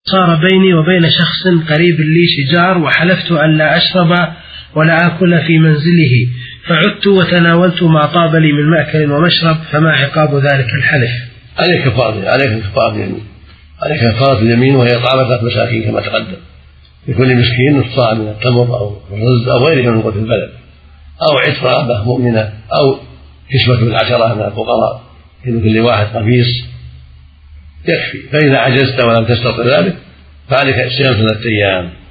صار بيني وبين شخص قريب لي شجار، وحلفت أن لا أشرب ولا آكل في منزله، فعدت وتناولت ما طاب لي من مأكل ومشرب، فما عقاب ذلك الحلف؟ عليك كفارة اليمين، وهي إطعام 3 مساكين كما تقدم، لكل مسكين نصف صاع من التمر أو الرز أو غيره من قوت البلد، أو عتق رقبة مؤمنة، أو كسوة 10 من الفقراء، لكل واحد قميص يكفي. فإذا عجزت ولم تستطع ذلك فعليك صيام 3 أيام.